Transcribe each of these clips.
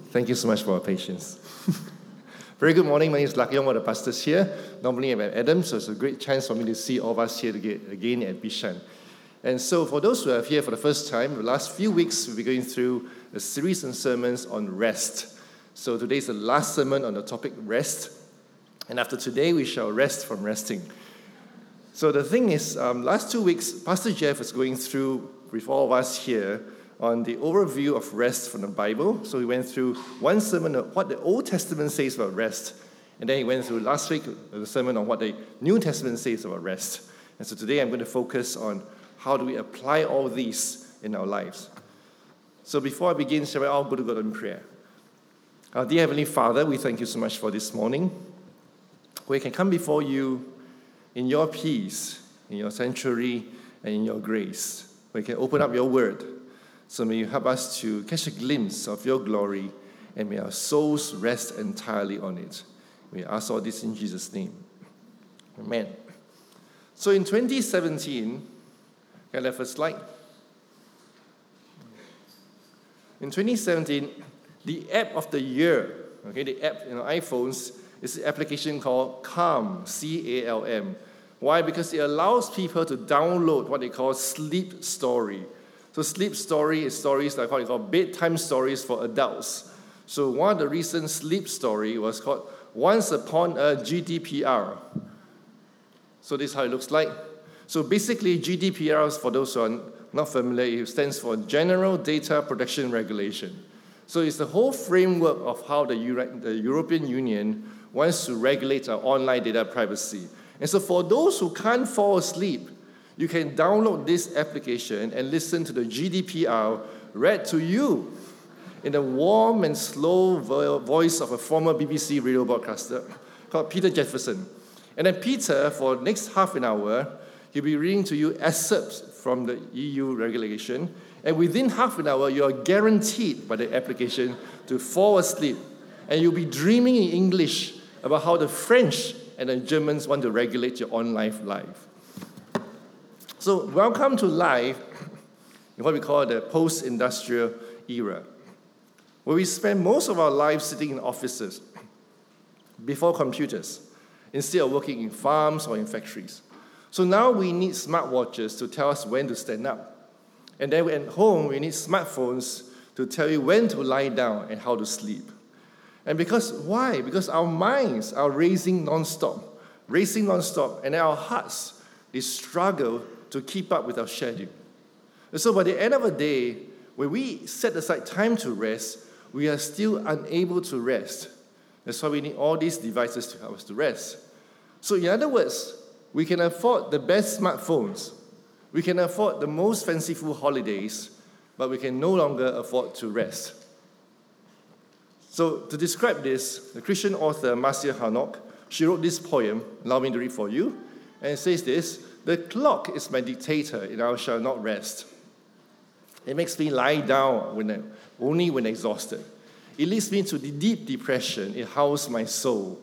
Thank you so much for your patience. Very good morning. My name is Lucky. I'm one of the pastors here. Normally I'm at Adam, so it's a great chance for me to see all of us here again at Bishan. And so for those who are here for the first time, the last few weeks we'll be going through a series of sermons on rest. So today is the last sermon on the topic rest. And after today, we shall rest from resting. So the thing is, last 2 weeks, Pastor Jeff was going through with all of us here on the overview of rest from the Bible. So he went through one sermon on what the Old Testament says about rest. And then he went through last week the sermon on what the New Testament says about rest. And so today I'm going to focus on how do we apply all these in our lives. So before I begin, shall we all go to God in prayer? Our dear Heavenly Father, we thank you so much for this morning. We can come before you in your peace, in your sanctuary, and in your grace. We can open up your word. So may you help us to catch a glimpse of your glory, and may our souls rest entirely on it. We ask all this in Jesus' name. Amen. So in 2017, can I have a slide? In 2017, the app of the year, the app in our iPhones, is an application called Calm, C-A-L-M. Why? Because it allows people to download what they call sleep story. So sleep story is stories like what they call bedtime stories for adults. So one of the recent sleep story was called Once Upon a GDPR. So this is how it looks like. So basically GDPR, for those who are not familiar, it stands for General Data Protection Regulation. So it's the whole framework of how the European Union wants to regulate our online data privacy. And so for those who can't fall asleep, you can download this application and listen to the GDPR read to you in the warm and slow voice of a former BBC radio broadcaster called Peter Jefferson. And then Peter, for the next half an hour, he'll be reading to you excerpts from the EU regulation. And within half an hour, you are guaranteed by the application to fall asleep. And you'll be dreaming in English about how the French and the Germans want to regulate your online life. So welcome to life in what we call the post-industrial era, where we spend most of our lives sitting in offices before computers, instead of working in farms or in factories. So now we need smartwatches to tell us when to stand up. And then at home, we need smartphones to tell you when to lie down and how to sleep. And why? Because our minds are racing nonstop, and our hearts, they struggle to keep up with our schedule. And so by the end of the day, when we set aside time to rest, we are still unable to rest. That's why we need all these devices to help us to rest. So in other words, we can afford the best smartphones, we can afford the most fanciful holidays, but we can no longer afford to rest. So to describe this, the Christian author Marcia Harnock, she wrote this poem, allow me to read for you, and it says this: "The clock is my dictator, and I shall not rest. It makes me lie down only when exhausted. It leads me to the deep depression. It howls my soul.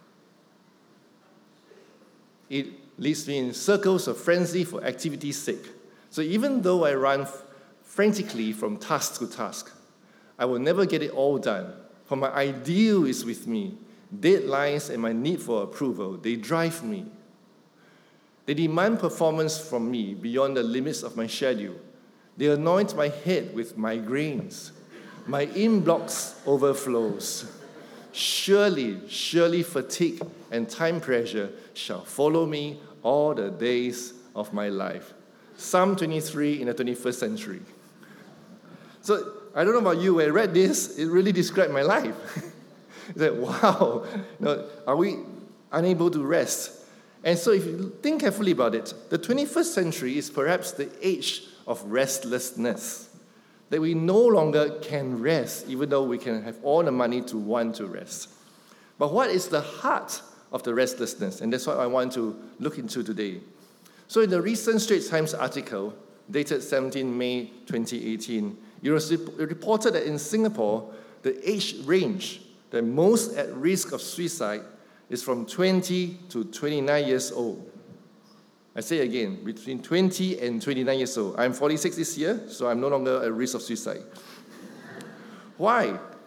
It leads me in circles of frenzy for activity's sake. So even though I run frantically from task to task, I will never get it all done. For my ideal is with me. Deadlines and my need for approval, they drive me. They demand performance from me beyond the limits of my schedule. They anoint my head with migraines. My inbox overflows. Surely fatigue and time pressure shall follow me all the days of my life." Psalm 23 in the 21st century. So I don't know about you, when I read this, it really described my life. It's like, wow, are we unable to rest? And so if you think carefully about it, the 21st century is perhaps the age of restlessness, that we no longer can rest, even though we can have all the money to want to rest. But what is the heart of the restlessness? And that's what I want to look into today. So in the recent Straits Times article, dated 17 May 2018, it was reported that in Singapore, the age range that most at risk of suicide is from 20 to 29 years old. I say again, between 20 and 29 years old. I'm 46 this year, so I'm no longer at risk of suicide. Why?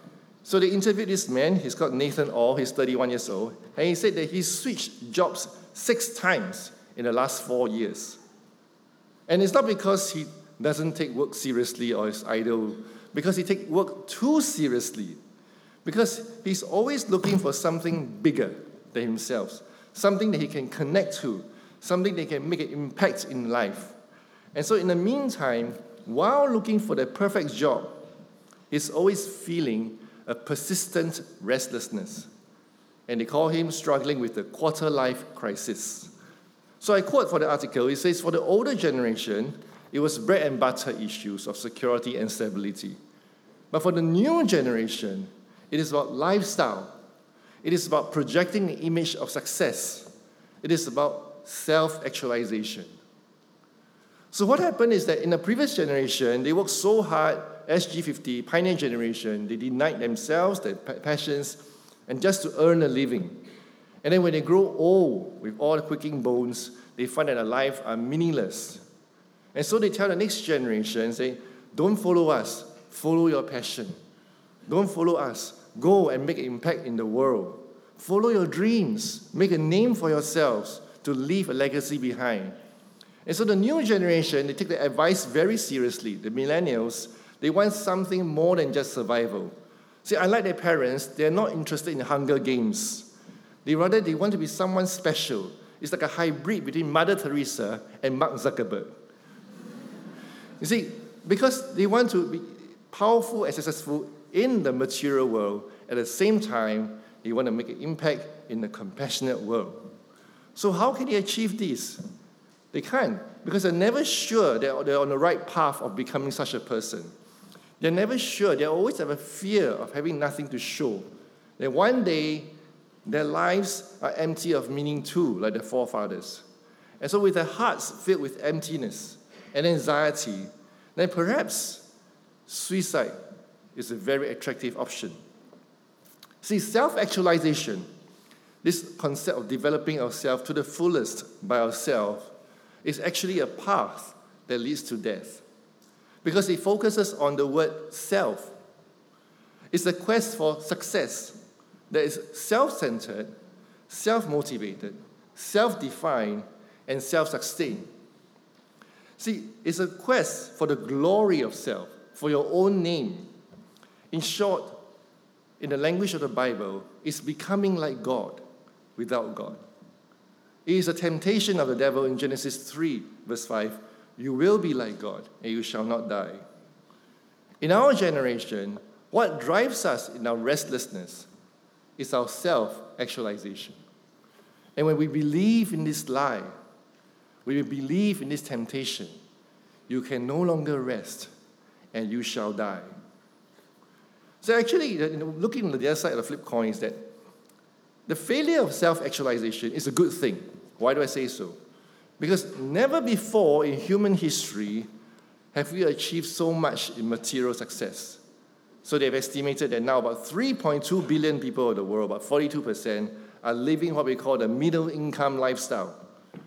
So they interviewed this man. He's called Nathan Orr. He's 31 years old. And he said that he switched jobs 6 times in the last 4 years. And it's not because he doesn't take work seriously or is idle, because he takes work too seriously. Because he's always looking for something bigger than himself, something that he can connect to, something that can make an impact in life. And so in the meantime, while looking for the perfect job, he's always feeling a persistent restlessness. And they call him struggling with the quarter-life crisis. So I quote for the article, it says, for the older generation, it was bread and butter issues of security and stability. But for the new generation, it is about lifestyle. It is about projecting the image of success. It is about self-actualization. So what happened is that in the previous generation, they worked so hard, SG50, pioneer generation, they denied themselves, their passions, and just to earn a living. And then when they grow old, with all the quaking bones, they find that their life are meaningless. And so they tell the next generation, say, don't follow us, follow your passion. Don't follow us, go and make an impact in the world. Follow your dreams, make a name for yourselves to leave a legacy behind. And so the new generation, they take the advice very seriously. The millennials, they want something more than just survival. See, unlike their parents, they're not interested in Hunger Games. They want to be someone special. It's like a hybrid between Mother Teresa and Mark Zuckerberg. You see, because they want to be powerful and successful in the material world, at the same time, they want to make an impact in the compassionate world. So how can they achieve this? They can't, because they're never sure they're on the right path of becoming such a person. They're never sure. They always have a fear of having nothing to show. That one day, their lives are empty of meaning too, like their forefathers. And so with their hearts filled with emptiness and anxiety, then perhaps suicide is a very attractive option. See, self-actualization, this concept of developing ourselves to the fullest by ourselves, is actually a path that leads to death. Because it focuses on the word self. It's a quest for success that is self-centered, self-motivated, self-defined, and self-sustained. See, it's a quest for the glory of self, for your own name. In short, in the language of the Bible, it's becoming like God without God. It is a temptation of the devil in Genesis 3, verse 5. You will be like God, and you shall not die. In our generation, what drives us in our restlessness is our self-actualization. And when we believe in this lie, when we believe in this temptation, you can no longer rest, and you shall die. So actually, looking on the other side of the flip coin is that the failure of self-actualization is a good thing. Why do I say so? Because never before in human history have we achieved so much in material success. So they've estimated that now about 3.2 billion people in the world, about 42%, are living what we call the middle income lifestyle.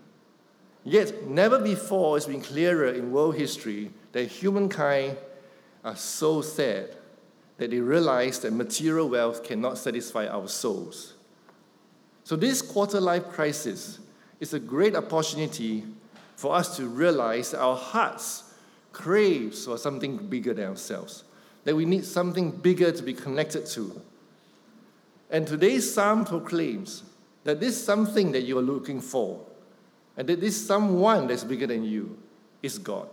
Yet never before has been clearer in world history that humankind are so sad that they realize that material wealth cannot satisfy our souls. So this quarter-life crisis is a great opportunity for us to realize that our hearts crave for something bigger than ourselves, that we need something bigger to be connected to. And today's psalm proclaims that this something that you are looking for, and that this someone that's bigger than you, is God.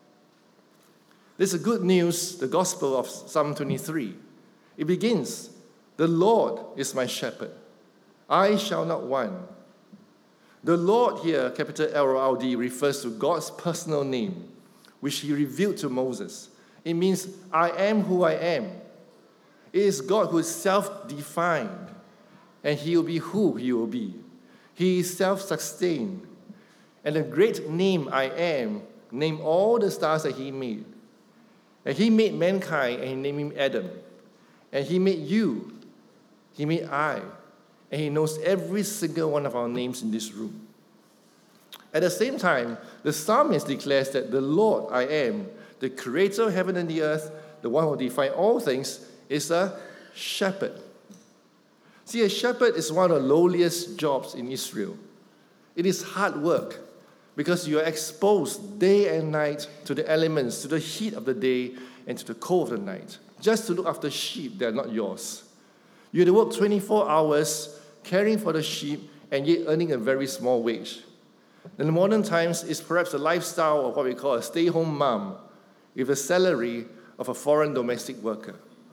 This is good news, the gospel of Psalm 23. It begins, the Lord is my shepherd. I shall not want. The Lord here, capital L-O-R-D, refers to God's personal name, which he revealed to Moses. It means, I am who I am. It is God who is self-defined, and he will be who he will be. He is self-sustained. And the great name I am, named all the stars that he made. And he made mankind, and he named him Adam. And he made you. He made I. And he knows every single one of our names in this room. At the same time, the psalmist declares that the Lord, I am, the creator of heaven and the earth, the one who defines all things, is a shepherd. See, a shepherd is one of the lowliest jobs in Israel. It is hard work because you are exposed day and night to the elements, to the heat of the day and to the cold of the night, just to look after sheep that are not yours. You have to work 24 hours caring for the sheep and yet earning a very small wage. In the modern times, it's perhaps the lifestyle of what we call a stay-home mom with a salary of a foreign domestic worker.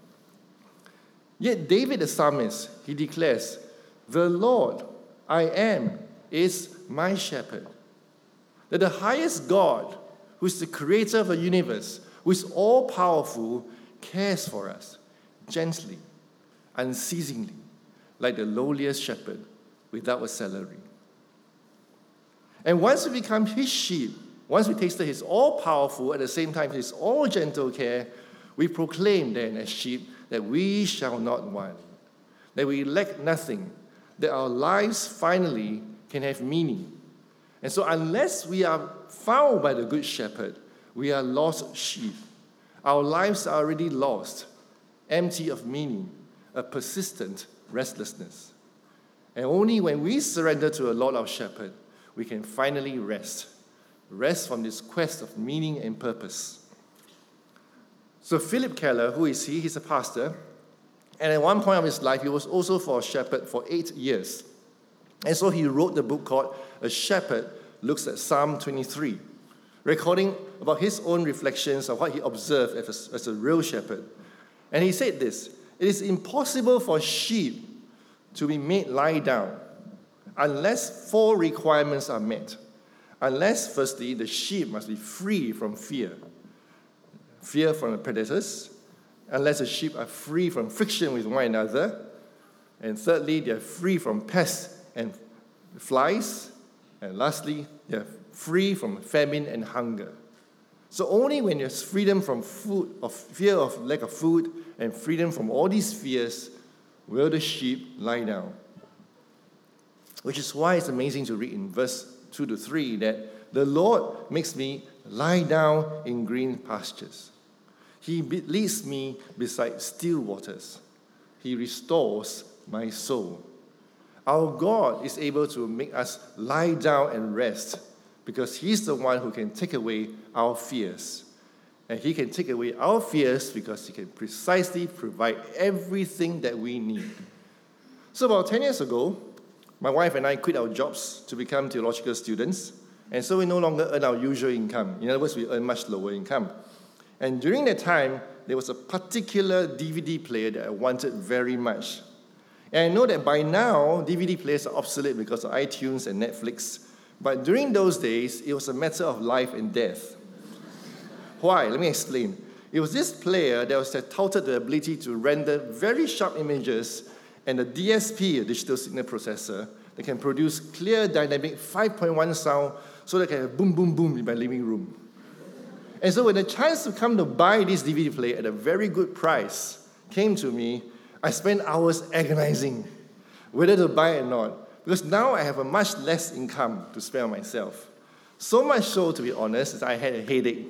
Yet David the psalmist, he declares, "The Lord, I am, is my shepherd." That the highest God, who is the creator of the universe, who is all-powerful, cares for us gently, unceasingly, like the lowliest shepherd without a salary. And once we become his sheep, once we tasted his all-powerful, at the same time his all-gentle care, we proclaim then as sheep that we shall not want, that we lack nothing, that our lives finally can have meaning. And so unless we are found by the Good Shepherd, we are lost sheep. Our lives are already lost, empty of meaning, a persistent restlessness. And only when we surrender to a Lord our Shepherd, we can finally rest from this quest of meaning and purpose. So Philip Keller, who is he? He's a pastor. And at one point of his life, he was also for a shepherd for 8 years. And so he wrote the book called A Shepherd Looks at Psalm 23, recording about his own reflections of what he observed as a real shepherd. And he said this: "It is impossible for sheep to be made lie down unless 4 requirements are met. Unless, firstly, the sheep must be free from fear from the predators, unless the sheep are free from friction with one another, and thirdly, they are free from pests and flies, and lastly, they are free from famine and hunger." So only when there's freedom from fear of lack of food, and freedom from all these fears, will the sheep lie down. Which is why it's amazing to read in verse 2 to 3 that the Lord makes me lie down in green pastures. He leads me beside still waters. He restores my soul. Our God is able to make us lie down and rest because he's the one who can take away our fears. And he can take away our fears because he can precisely provide everything that we need. So about 10 years ago, my wife and I quit our jobs to become theological students, and so we no longer earn our usual income. In other words, we earn much lower income. And during that time, there was a particular DVD player that I wanted very much. And I know that by now, DVD players are obsolete because of iTunes and Netflix. But during those days, it was a matter of life and death. Why? Let me explain. It was this player that touted the ability to render very sharp images and the DSP, a digital signal processor, that can produce clear, dynamic 5.1 sound so that I can have boom, boom, boom in my living room. And so when the chance to come to buy this DVD player at a very good price came to me, I spent hours agonizing whether to buy it or not, because now I have a much less income to spend on myself. So much so, to be honest, that I had a headache,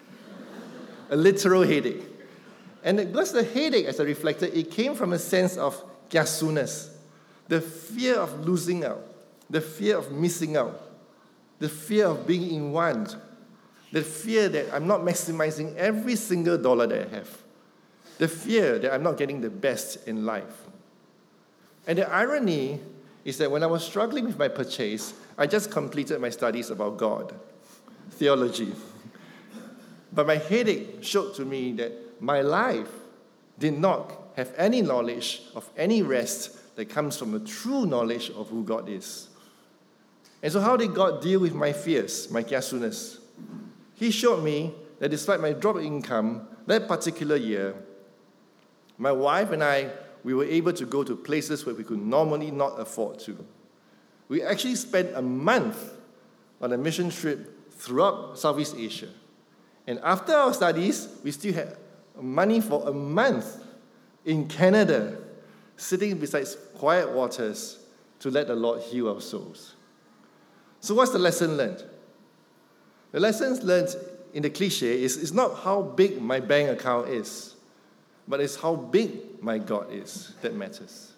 a literal headache. And because the headache, as I reflected, it came from a sense of kiasunas, the fear of losing out, the fear of missing out, the fear of being in want, the fear that I'm not maximizing every single dollar that I have, the fear that I'm not getting the best in life. And the irony is that when I was struggling with my purchase, I just completed my studies about God, theology. But my headache showed to me that my life did not have any knowledge of any rest that comes from a true knowledge of who God is. And so how did God deal with my fears, my kiasunas? He showed me that despite my drop in income that particular year, my wife and I, we were able to go to places where we could normally not afford to. We actually spent a month on a mission trip throughout Southeast Asia. And after our studies, we still had money for a month in Canada, sitting beside quiet waters to let the Lord heal our souls. So what's the lesson learned? The lessons learned in the cliche is not how big my bank account is, but it's how big my God is that matters.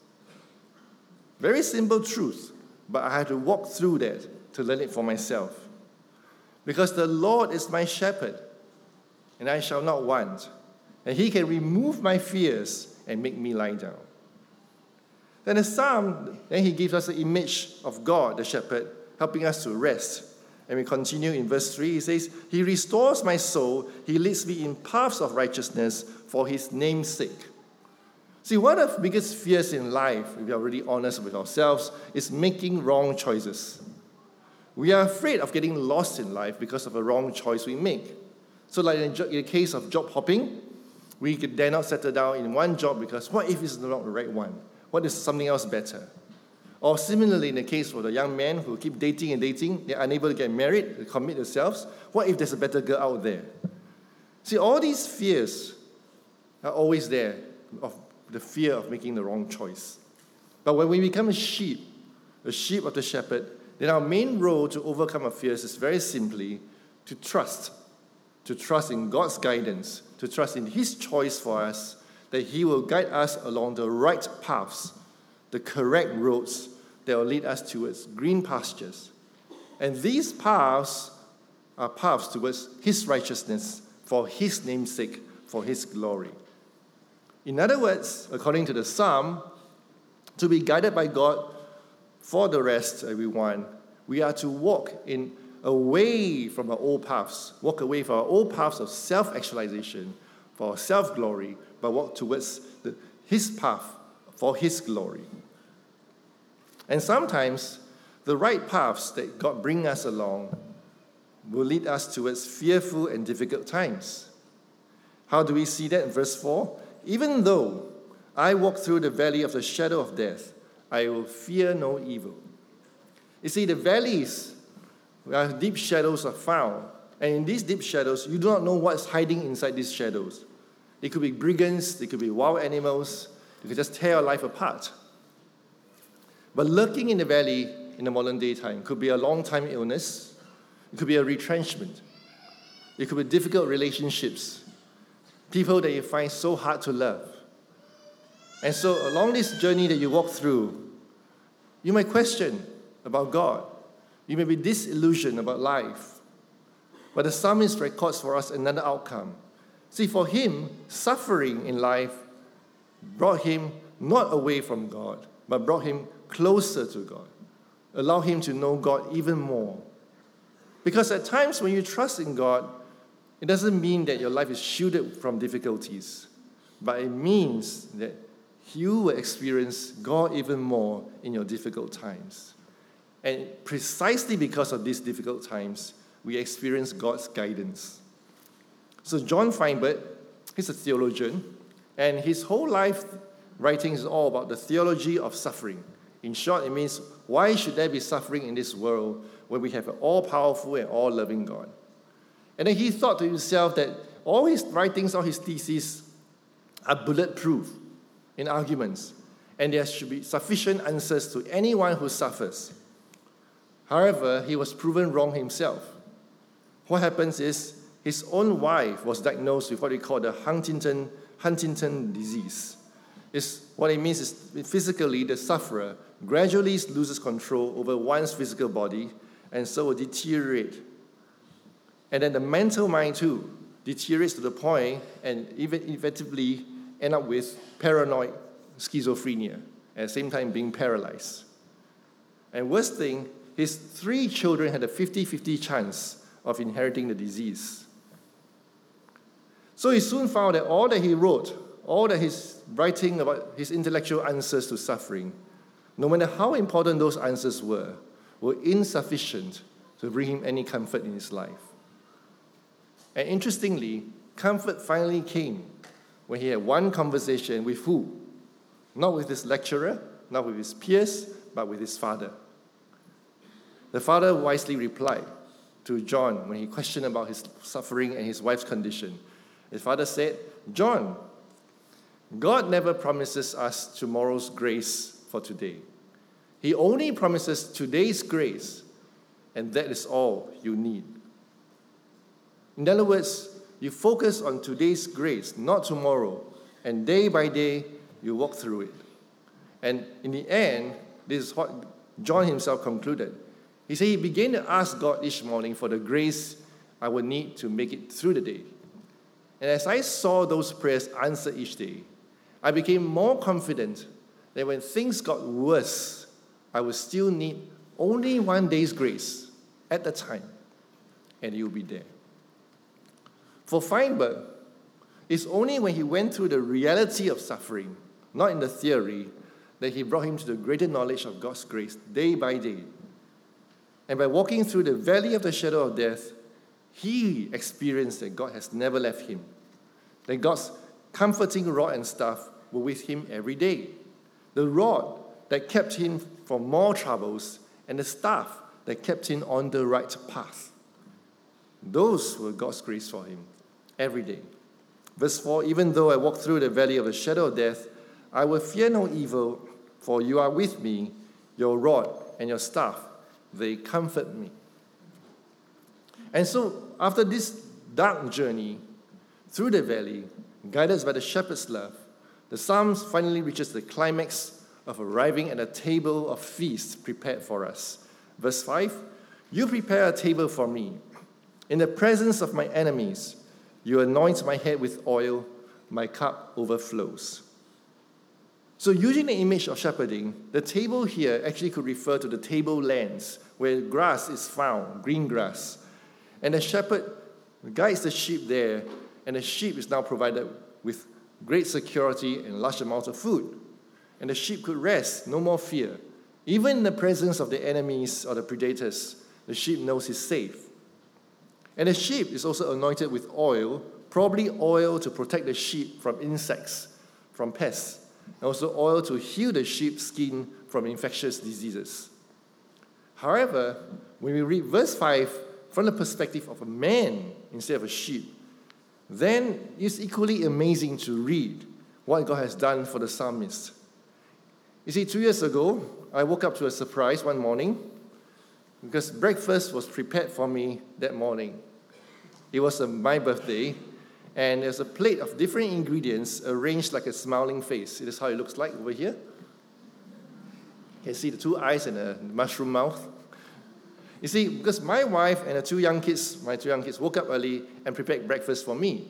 Very simple truth, but I had to walk through that to learn it for myself. Because the Lord is my shepherd, and I shall not want, and he can remove my fears and make me lie down. Then the psalm, then he gives us the image of God, the shepherd, helping us to rest. And we continue in verse 3, he says, he restores my soul, he leads me in paths of righteousness for his name's sake. See, one of the biggest fears in life, if we are really honest with ourselves, is making wrong choices. We are afraid of getting lost in life because of a wrong choice we make. So like in the case of job hopping, we dare not settle down in one job because what if it's not the right one? What if something else better? Or similarly, in the case of the young men who keep dating and dating, they're unable to get married, to commit themselves. What if there's a better girl out there? See, all these fears are always there, of the fear of making the wrong choice. But when we become a sheep of the shepherd, then our main role to overcome our fears is very simply to trust in God's guidance, to trust in his choice for us, that he will guide us along the right paths, the correct roads that will lead us towards green pastures. And these paths are paths towards his righteousness, for his name's sake, for his glory. In other words, according to the psalm, to be guided by God for the rest that we want, we are to walk away from our old paths, walk away from our old paths of self-actualization, for self-glory, but walk towards his path for his glory. And sometimes the right paths that God brings us along will lead us towards fearful and difficult times. How do we see that in verse 4? Even though I walk through the valley of the shadow of death, I will fear no evil. You see, the valleys where deep shadows are found, and in these deep shadows, you do not know what's hiding inside these shadows. It could be brigands, it could be wild animals, it could just tear your life apart. But lurking in the valley in the modern day time could be a long-time illness, it could be a retrenchment, it could be difficult relationships, people that you find so hard to love. And so along this journey that you walk through, you might question about God. You may be disillusioned about life. But the psalmist records for us another outcome. See, for him, suffering in life brought him not away from God, but brought him closer to God, allowed him to know God even more. Because at times when you trust in God, it doesn't mean that your life is shielded from difficulties, but it means that you will experience God even more in your difficult times. And precisely because of these difficult times, we experience God's guidance. So John Feinberg, he's a theologian, and his whole life writing is all about the theology of suffering. In short, it means, why should there be suffering in this world when we have an all-powerful and all-loving God? And then he thought to himself that all his writings, all his theses are bulletproof in arguments, and there should be sufficient answers to anyone who suffers. However, he was proven wrong himself. What happens is his own wife was diagnosed with what we call the Huntington disease. What it means is physically the sufferer gradually loses control over one's physical body and so will deteriorate. And then the mental mind too deteriorates to the point and even effectively end up with paranoid schizophrenia, at the same time being paralyzed. And worst thing, his 3 children had a 50-50 chance of inheriting the disease. So he soon found that all that he wrote, all that his writing about his intellectual answers to suffering, no matter how important those answers were insufficient to bring him any comfort in his life. And interestingly, comfort finally came when he had one conversation with who? Not with his lecturer, not with his peers, but with his father. The father wisely replied to John when he questioned about his suffering and his wife's condition. His father said, "John, God never promises us tomorrow's grace for today. He only promises today's grace, and that is all you need." In other words, you focus on today's grace, not tomorrow, And day by day, you walk through it. And in the end, this is what John himself concluded. He said he began to ask God each morning for the grace I would need to make it through the day. And as I saw those prayers answered each day, I became more confident that when things got worse, I would still need only one day's grace at the time, and He will be there. For Feinberg, it's only when he went through the reality of suffering, not in the theory, that he brought him to the greater knowledge of God's grace day by day. And by walking through the valley of the shadow of death, he experienced that God has never left him, that God's comforting rod and staff were with him every day. The rod that kept him from more troubles, and the staff that kept him on the right path. Those were God's grace for him every day. Verse 4, even though I walk through the valley of the shadow of death, I will fear no evil, for you are with me, your rod and your staff, they comfort me. And so, after this dark journey through the valley, guided by the shepherd's love, the Psalms finally reaches the climax of arriving at a table of feast prepared for us. Verse 5, you prepare a table for me. In the presence of my enemies, you anoint my head with oil, my cup overflows. So using the image of shepherding, the table here actually could refer to the tablelands where grass is found, green grass. And the shepherd guides the sheep there, and the sheep is now provided with great security and large amounts of food. And the sheep could rest, no more fear. Even in the presence of the enemies or the predators, the sheep knows he's safe. And the sheep is also anointed with oil, probably oil to protect the sheep from insects, from pests, and also oil to heal the sheep's skin from infectious diseases. However, when we read verse 5 from the perspective of a man instead of a sheep, then it's equally amazing to read what God has done for the psalmist. You see, 2 years ago, I woke up to a surprise one morning because breakfast was prepared for me that morning. It was my birthday, and there's a plate of different ingredients arranged like a smiling face. This is how it looks like over here. You can see the two eyes and a mushroom mouth. You see, because my wife and my two young kids woke up early and prepared breakfast for me.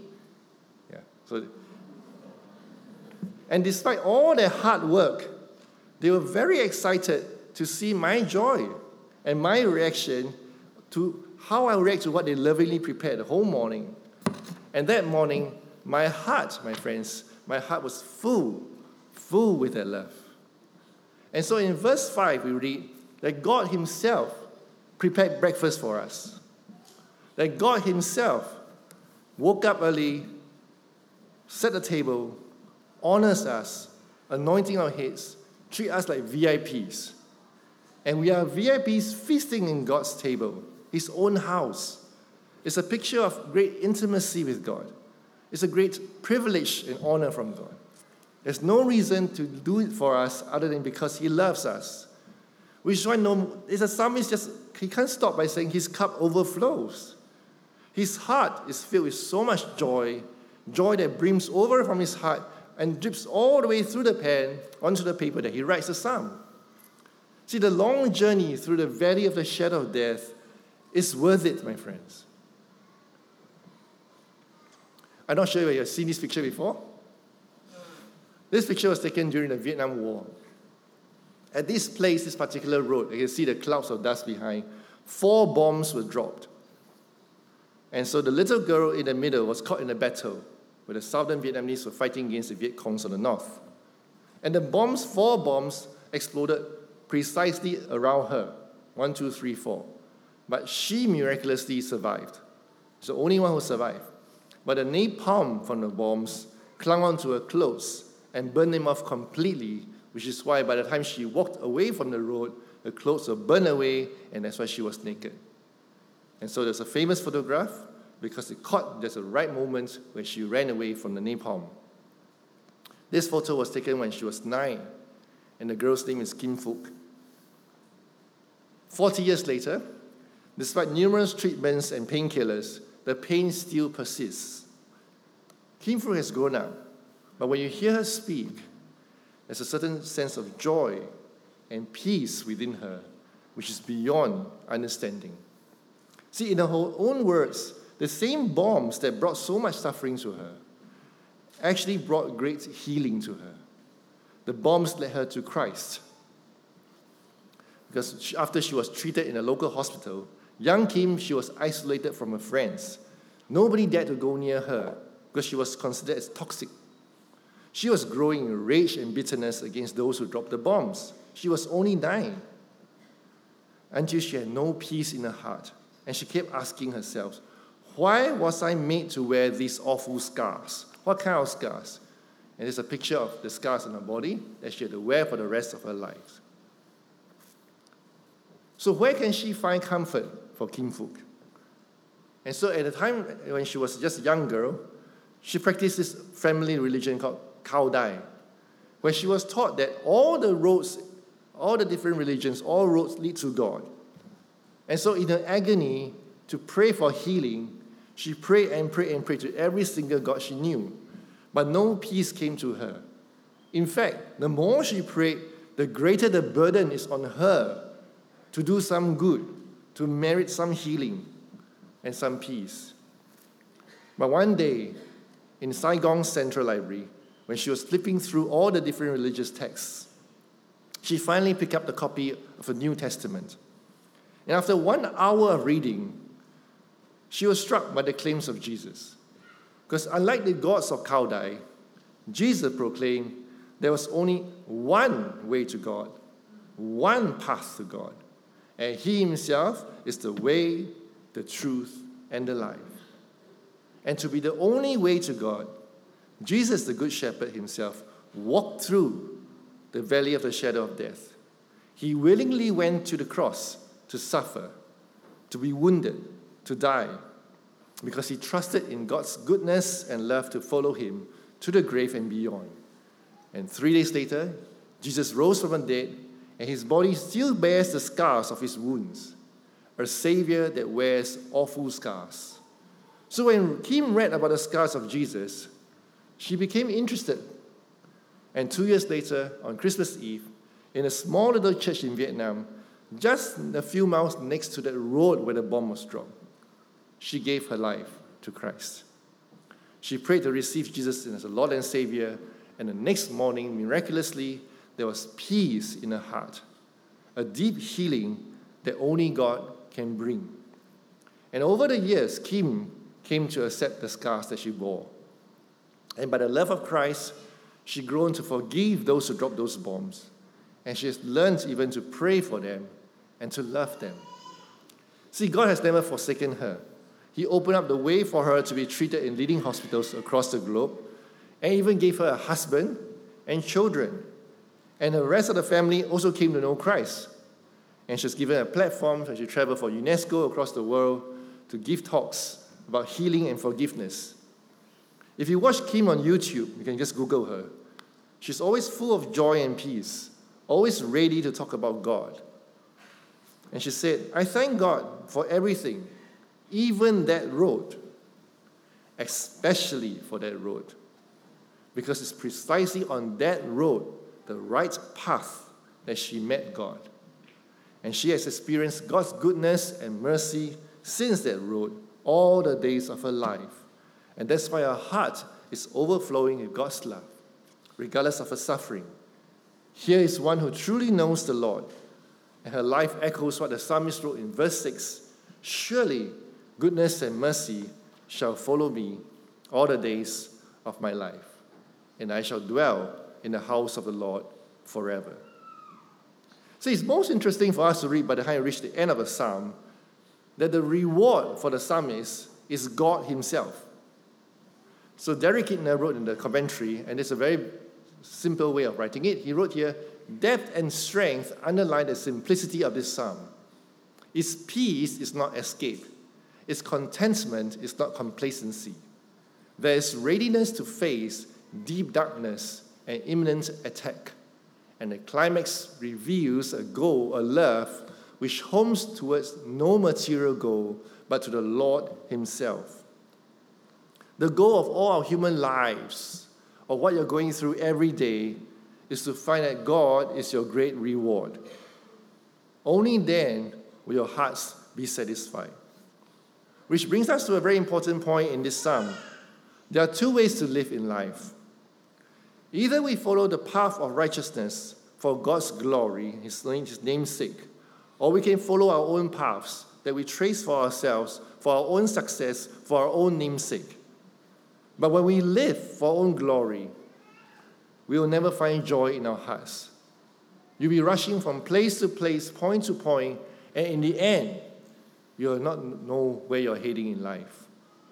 And despite all their hard work, they were very excited to see my joy and my reaction to how I react to what they lovingly prepared the whole morning. And that morning, my heart, my friends, my heart was full with their love. And so in verse 5, we read that God Himself prepared breakfast for us. That God Himself woke up early, set the table, honors us, anointing our heads, treat us like VIPs. And we are VIPs feasting in God's table, His own house. It's a picture of great intimacy with God. It's a great privilege and honor from God. There's no reason to do it for us other than because He loves us. Which is why the psalmist he can't stop by saying his cup overflows. His heart is filled with so much joy that brims over from his heart and drips all the way through the pen onto the paper that he writes the psalm. See, the long journey through the valley of the shadow of death is worth it, my friends. I'm not sure if you've seen this picture before. This picture was taken during the Vietnam War. At this place, this particular road, you can see the clouds of dust behind, 4 bombs were dropped. And so the little girl in the middle was caught in a battle where the southern Vietnamese were fighting against the Viet Congs on the north. And the 4 bombs exploded precisely around her, 1, 2, 3, 4. But she miraculously survived. She's the only one who survived. But the napalm from the bombs clung onto her clothes and burned them off completely, which is why by the time she walked away from the road, her clothes were burned away, and that's why she was naked. And so there's a famous photograph because it caught just the right moment when she ran away from the napalm. This photo was taken when she was 9, and the girl's name is Kim Phuc. 40 years later, despite numerous treatments and painkillers, the pain still persists. Kim Phuc has grown up, But when you hear her speak, there's a certain sense of joy and peace within her, which is beyond understanding. See, in her own words, the same bombs that brought so much suffering to her actually brought great healing to her. The bombs led her to Christ. Because after she was treated in a local hospital, young Kim, she was isolated from her friends. Nobody dared to go near her because she was considered as toxic. She was growing in rage and bitterness against those who dropped the bombs. She was only 9, until she had no peace in her heart. And she kept asking herself, why was I made to wear these awful scars? What kind of scars? And there's a picture of the scars on her body that she had to wear for the rest of her life. So where can she find comfort for Kim Phuc? And so at the time when she was just a young girl, she practiced this family religion called Khao Dai, where she was taught that all the roads, all the different religions, all roads lead to God. And so in her agony to pray for healing, she prayed and prayed and prayed to every single God she knew. But no peace came to her. In fact, the more she prayed, the greater the burden is on her to do some good, to merit some healing and some peace. But one day, in Saigon's Central Library, when she was flipping through all the different religious texts, she finally picked up the copy of the New Testament. And after 1 hour of reading, she was struck by the claims of Jesus. Because unlike the gods of Khao Dai, Jesus proclaimed there was only one way to God, one path to God. And he himself is the way, the truth, and the life. And to be the only way to God, Jesus, the Good Shepherd himself, walked through the valley of the shadow of death. He willingly went to the cross to suffer, to be wounded, to die, because he trusted in God's goodness and love to follow him to the grave and beyond. And 3 days later, Jesus rose from the dead, and his body still bears the scars of his wounds, a Savior that wears awful scars. So when Kim read about the scars of Jesus, she became interested. And 2 years later, on Christmas Eve, in a small little church in Vietnam, just a few miles next to that road where the bomb was dropped, she gave her life to Christ. She prayed to receive Jesus as a Lord and Savior, and the next morning, miraculously, there was peace in her heart, a deep healing that only God can bring. And over the years, Kim came to accept the scars that she bore. And by the love of Christ, she grown to forgive those who dropped those bombs. And she has learned even to pray for them and to love them. See, God has never forsaken her. He opened up the way for her to be treated in leading hospitals across the globe, and even gave her a husband and children. And the rest of the family also came to know Christ. And she was given a platform as she traveled for UNESCO across the world to give talks about healing and forgiveness. If you watch Kim on YouTube, you can just Google her. She's always full of joy and peace, always ready to talk about God. And she said, I thank God for everything, even that road, especially for that road, because it's precisely on that road, the right path, that she met God. And she has experienced God's goodness and mercy since that road, all the days of her life. And that's why her heart is overflowing with God's love, regardless of her suffering. Here is one who truly knows the Lord, and her life echoes what the psalmist wrote in verse 6, surely goodness and mercy shall follow me all the days of my life, and I shall dwell in the house of the Lord forever. So it's most interesting for us to read by the time we reach the end of a psalm that the reward for the psalmist is God himself. So Derek Kidner wrote in the commentary, and it's a very simple way of writing it. He wrote here, depth and strength underline the simplicity of this psalm. Its peace is not escape. Its contentment is not complacency. There is readiness to face deep darkness and imminent attack. And the climax reveals a goal, a love, which homes towards no material goal, but to the Lord himself. The goal of all our human lives, or what you're going through every day is to find that God is your great reward. Only then will your hearts be satisfied. Which brings us to a very important point in this psalm. There are two ways to live in life. Either we follow the path of righteousness for God's glory, His name's sake, or we can follow our own paths that we trace for ourselves, for our own success, for our own name's sake. But when we live for our own glory, we will never find joy in our hearts. You'll be rushing from place to place, point to point, and in the end, you will not know where you're heading in life.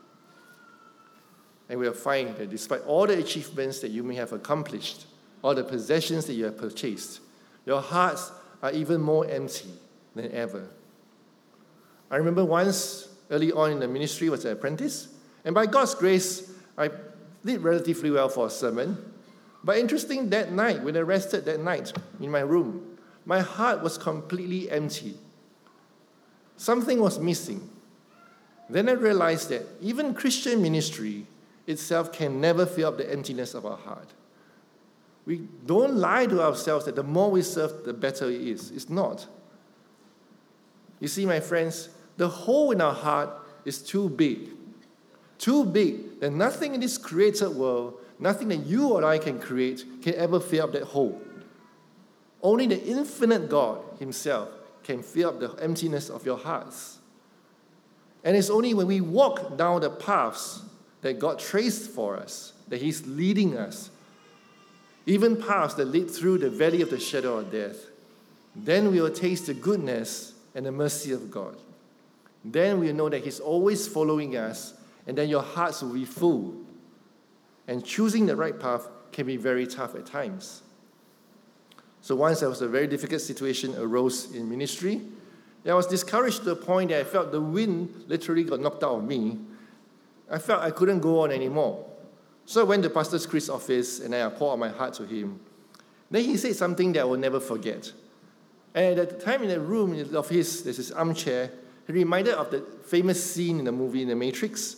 And we'll find that despite all the achievements that you may have accomplished, all the possessions that you have purchased, your hearts are even more empty than ever. I remember once, early on in the ministry, was an apprentice, and by God's grace, I did relatively well for a sermon. But interesting, that night, when I rested that night in my room, my heart was completely empty. Something was missing. Then I realized that even Christian ministry itself can never fill up the emptiness of our heart. We don't lie to ourselves that the more we serve, the better it is. It's not. You see, my friends, the hole in our heart is too big. Too big that nothing in this created world, nothing that you or I can create, can ever fill up that hole. Only the infinite God Himself can fill up the emptiness of your hearts. And it's only when we walk down the paths that God traced for us, that He's leading us, even paths that lead through the valley of the shadow of death, then we will taste the goodness and the mercy of God. Then we will know that He's always following us, and then your hearts will be full. And choosing the right path can be very tough at times. So once there was a very difficult situation arose in ministry, I was discouraged to the point that I felt the wind literally got knocked out of me. I felt I couldn't go on anymore. So I went to Pastor Chris' office and I poured out my heart to him. Then he said something that I will never forget. And at the time in the room of his, there's this armchair, he reminded of the famous scene in the movie The Matrix,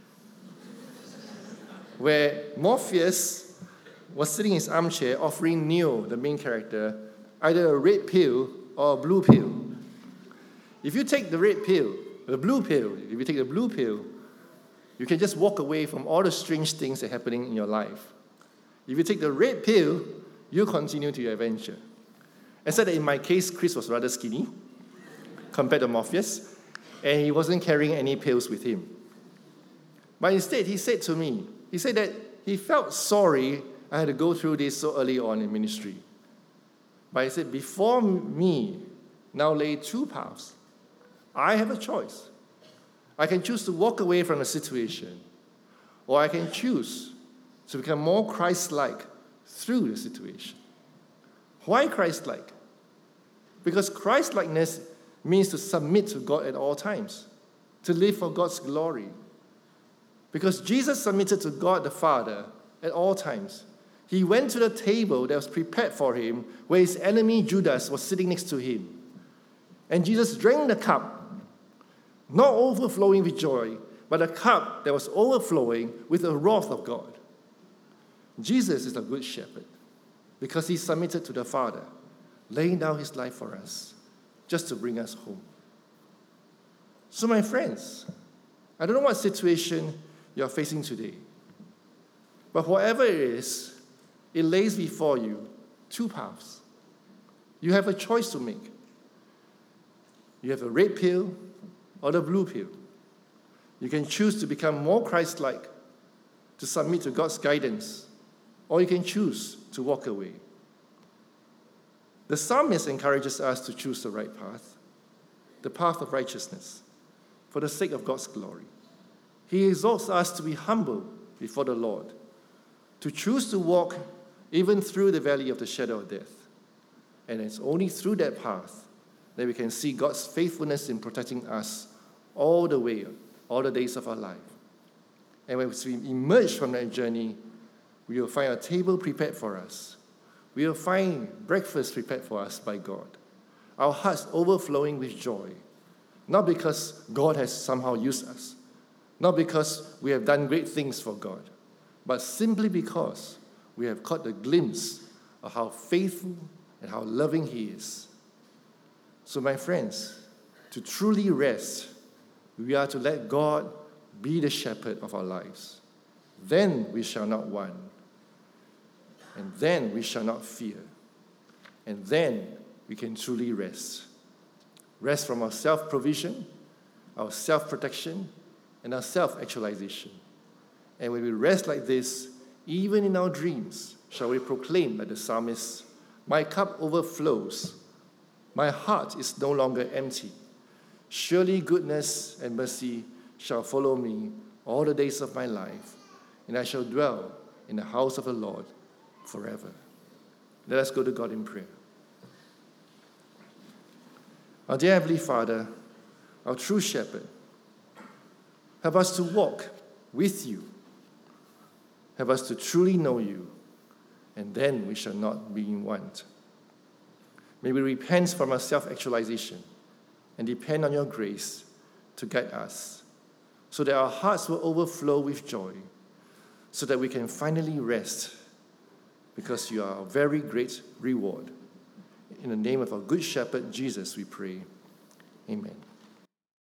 where Morpheus was sitting in his armchair offering Neo, the main character, either a red pill or a blue pill. If you take the red pill, the blue pill, if you take the blue pill, you can just walk away from all the strange things that are happening in your life. If you take the red pill, you continue to your adventure. Except that in my case, Chris was rather skinny compared to Morpheus, and he wasn't carrying any pills with him. But instead, he said to me, he said that he felt sorry I had to go through this so early on in ministry. But he said, before me now lay two paths. I have a choice. I can choose to walk away from the situation, or I can choose to become more Christ-like through the situation. Why Christ-like? Because Christ-likeness means to submit to God at all times, to live for God's glory. Because Jesus submitted to God the Father at all times. He went to the table that was prepared for him, where his enemy Judas was sitting next to him. And Jesus drank the cup, not overflowing with joy, but a cup that was overflowing with the wrath of God. Jesus is a good shepherd because he submitted to the Father, laying down his life for us, just to bring us home. So my friends, I don't know what situation you're facing today, but whatever it is, it lays before you two paths. You have a choice to make. You have a red pill or the blue pill. You can choose to become more Christ-like, to submit to God's guidance, or you can choose to walk away. The psalmist encourages us to choose the right path, the path of righteousness, for the sake of God's glory. He exhorts us to be humble before the Lord, to choose to walk even through the valley of the shadow of death. And it's only through that path that we can see God's faithfulness in protecting us all the way, all the days of our life. And when we emerge from that journey, we will find a table prepared for us. We will find breakfast prepared for us by God. Our hearts overflowing with joy, not because God has somehow used us, not because we have done great things for God, but simply because we have caught a glimpse of how faithful and how loving He is. So, my friends, to truly rest, we are to let God be the shepherd of our lives. Then we shall not want. And then we shall not fear. And then we can truly rest. Rest from our self-provision, our self-protection, and our self-actualization. And when we rest like this, even in our dreams, shall we proclaim like the psalmist, "My cup overflows. My heart is no longer empty. Surely goodness and mercy shall follow me all the days of my life, and I shall dwell in the house of the Lord forever." Let us go to God in prayer. Our dear Heavenly Father, our true shepherd, help us to walk with you. Help us to truly know you, and then we shall not be in want. May we repent from our self-actualization and depend on your grace to guide us, so that our hearts will overflow with joy, so that we can finally rest, because you are a very great reward. In the name of our good shepherd, Jesus, we pray. Amen.